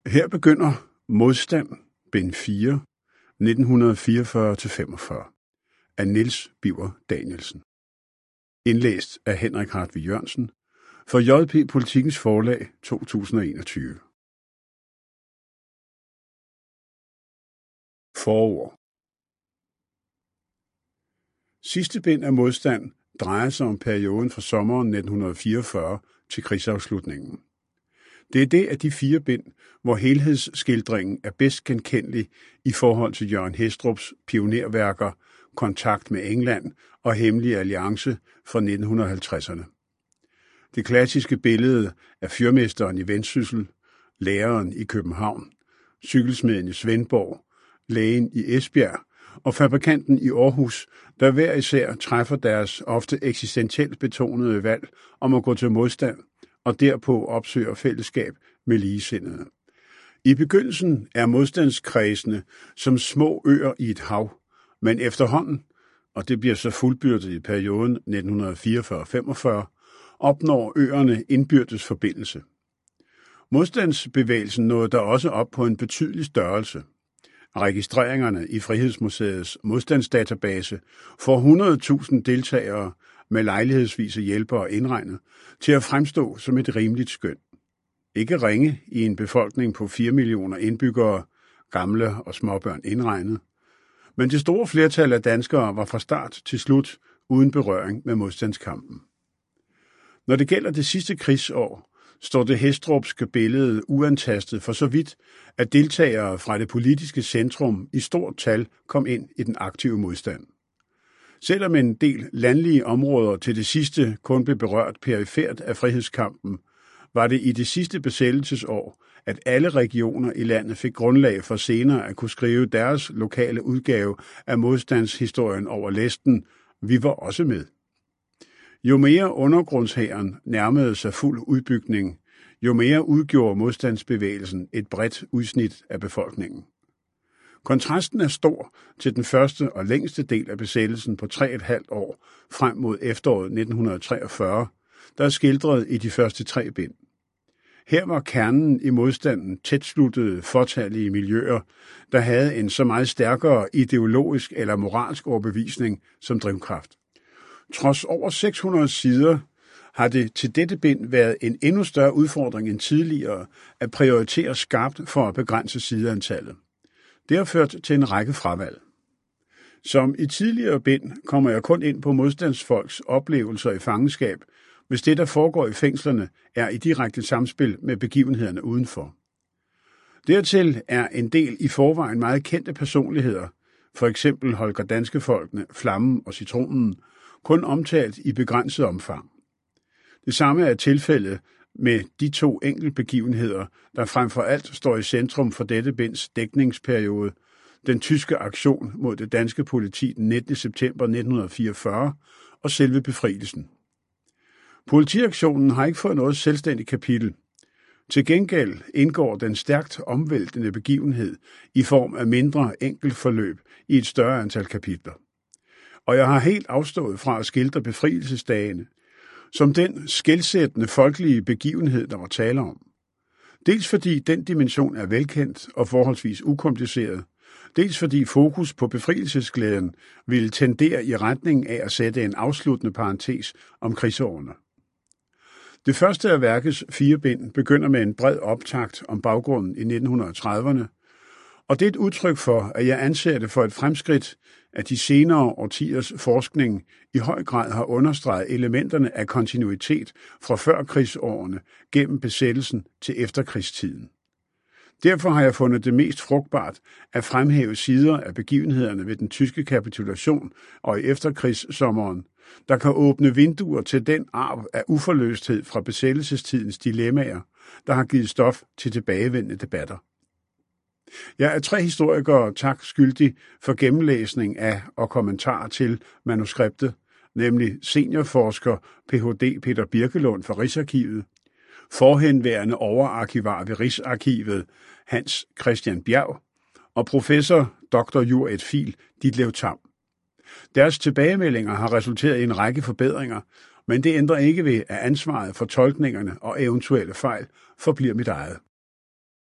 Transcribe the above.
Her begynder Modstand, bind 4, 1944-45, af Niels Biver Danielsen. Indlæst af Henrik Hartvig Jørgensen for JP Politikens Forlag 2021. Forord. Sidste bind af Modstand drejer sig om perioden fra sommeren 1944 til krigsafslutningen. Det er det af de 4 bind, hvor helhedsskildringen er bedst genkendelig i forhold til Jørgen Hestrups pionerværker Kontakt med England og Hemmelig Alliance fra 1950'erne. Det klassiske billede af fyrmesteren i Vendsyssel, læreren i København, cykelsmeden i Svendborg, lægen i Esbjerg og fabrikanten i Aarhus, der hver især træffer deres ofte eksistentielt betonede valg om at gå til modstand og derpå opsøger fællesskab med ligesindede. I begyndelsen er modstandskredsene som små øer i et hav, men efterhånden, og det bliver så fuldbyrdet i perioden 1944-45, opnår øerne indbyrdes forbindelse. Modstandsbevægelsen nåede der også op på en betydelig størrelse. Registreringerne i Frihedsmuseets modstandsdatabase får 100.000 deltagere med lejlighedsvise hjælpere indregnet til at fremstå som et rimeligt skøn. Ikke ringe i en befolkning på 4 millioner indbyggere, gamle og småbørn indregnet, men det store flertal af danskere var fra start til slut uden berøring med modstandskampen. Når det gælder det sidste krigsår, står det Hestrupske billede uantastet for så vidt, at deltagere fra det politiske centrum i stort tal kom ind i den aktive modstand. Selvom en del landlige områder til det sidste kun blev berørt perifert af frihedskampen, var det i det sidste besættelsesår, at alle regioner i landet fik grundlag for senere at kunne skrive deres lokale udgave af modstandshistorien over læsten. Vi var også med. Jo mere undergrundshæren nærmede sig fuld udbygning, jo mere udgjorde modstandsbevægelsen et bredt udsnit af befolkningen. Kontrasten er stor til den første og længste del af besættelsen på 3,5 år frem mod efteråret 1943, der er skildret i de første 3 bind. Her var kernen i modstanden tætsluttede fortalige miljøer, der havde en så meget stærkere ideologisk eller moralsk overbevisning som drivkraft. Trods over 600 sider har det til dette bind været en endnu større udfordring end tidligere at prioritere skarpt for at begrænse sideantallet. Det har ført til en række fravalg. Som i tidligere bind kommer jeg kun ind på modstandsfolks oplevelser i fangenskab, hvis det, der foregår i fængslerne, er i direkte samspil med begivenhederne udenfor. Dertil er en del i forvejen meget kendte personligheder, for eksempel Holger Danskefolkene, Flammen og Citronen, kun omtalt i begrænset omfang. Det samme er tilfældet med de 2 enkeltbegivenheder, der frem for alt står i centrum for dette binds dækningsperiode, den tyske aktion mod det danske politi den 19. september 1944 og selve befrielsen. Politiaktionen har ikke fået noget selvstændigt kapitel. Til gengæld indgår den stærkt omvæltende begivenhed i form af mindre enkeltforløb i et større antal kapitler. Og jeg har helt afstået fra at skildre befrielsesdagene som den skelsættende folkelige begivenhed, der var tale om. Dels fordi den dimension er velkendt og forholdsvis ukompliceret, dels fordi fokus på befrielsesglæden ville tendere i retning af at sætte en afsluttende parentes om krigsårene. Det første af værkets 4 bind begynder med en bred optakt om baggrunden i 1930'erne, og det er et udtryk for, at jeg anser det for et fremskridt, at de senere årtiers forskning i høj grad har understreget elementerne af kontinuitet fra førkrigsårene gennem besættelsen til efterkrigstiden. Derfor har jeg fundet det mest frugtbart at fremhæve sider af begivenhederne ved den tyske kapitulation og i efterkrigssommeren, der kan åbne vinduer til den arv af uforløsthed fra besættelsestidens dilemmaer, der har givet stof til tilbagevendende debatter. Jeg er 3 historikere tak skyldig for gennemlæsning af og kommentarer til manuskriptet, nemlig seniorforsker Ph.D. Peter Birkelund fra Rigsarkivet, forhenværende overarkivar ved Rigsarkivet Hans Christian Bjerg og professor Dr. jur. Et Fil Ditlev Tamm. Deres tilbagemeldinger har resulteret i en række forbedringer, men det ændrer ikke ved, at ansvaret for tolkningerne og eventuelle fejl forbliver mit eget.